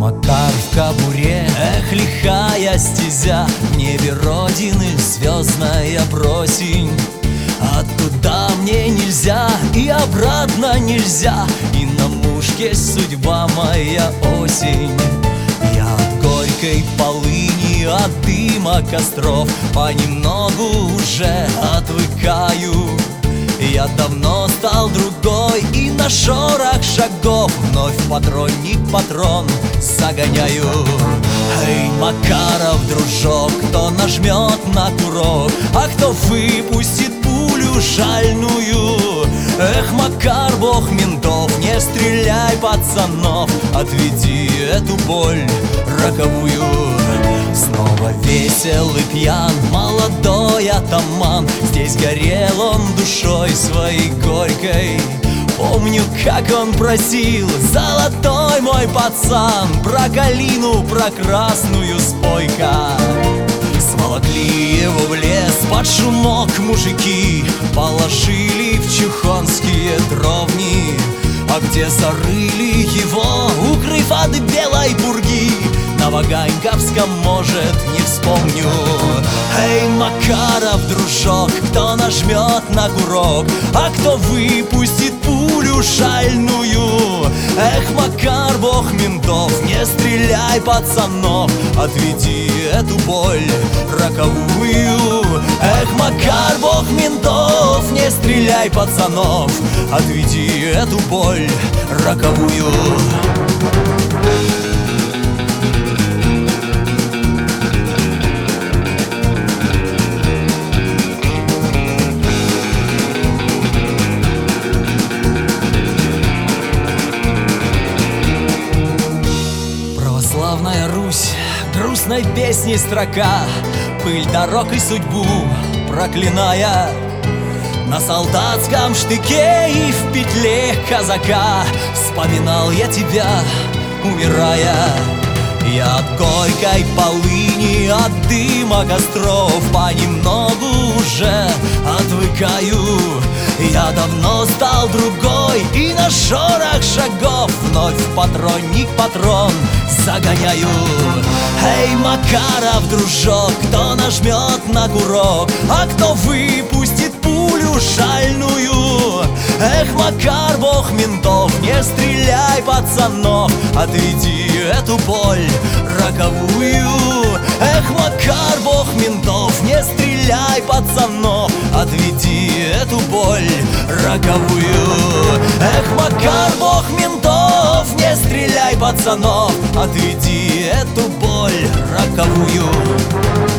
Макар в кобуре, эх, лихая стезя, в небе родины звездная просень. А туда мне нельзя, и обратно нельзя, и на мушке судьба моя осень. Я от горькой полыни, от дыма костров понемногу уже отвыкаю. Я давно стал другой, и на шорох шагов вновь патронник патрон загоняю. Эй, Макаров, дружок, кто нажмет на курок, а кто выпустит пулю шальную? Эх, Макар, бог ментов, не стреляй, пацанов, отведи эту боль роковую. Снова весел и пьян молодой атаман, здесь горел он душой своей горькой. Помню, как он просил: золотой мой пацан, про калину, про красную спой-ка. Сволокли его в лес под шумок мужики, положили в чухонские дровни. А где зарыли его, укрыв от белой пурги, на Ваганьковском, может, не вспомню. Эй, Макаров, дружок, кто нажмет на курок, а кто выпустит пулю шальную? Эх, Макар, бог ментов, не стреляй, пацанов, отведи эту боль роковую. Эх, Макар, бог ментов, не стреляй, пацанов, отведи эту боль роковую. Православная Русь, грустной песни строка, пыль дорог и судьбу проклиная. На солдатском штыке и в петле казака вспоминал я тебя, умирая. Я от горькой полыни, от дыма костров понемногу уже отвыкаю. Я давно стал другой, и на шорох шагов вновь патронник патрон загоняю. Эй, Макаров, дружок, кто нажмет на курок, а кто выпустит пулю шальную? Эх, Макар, бог ментов, не стреляй, пацанов, отведи эту боль роковую. Эх, Макар, бог ментов, не стреляй, пацанов, отведи эту боль роковую. Эх, Макар, бог ментов, не стреляй, пацанов, отведи эту боль роковую.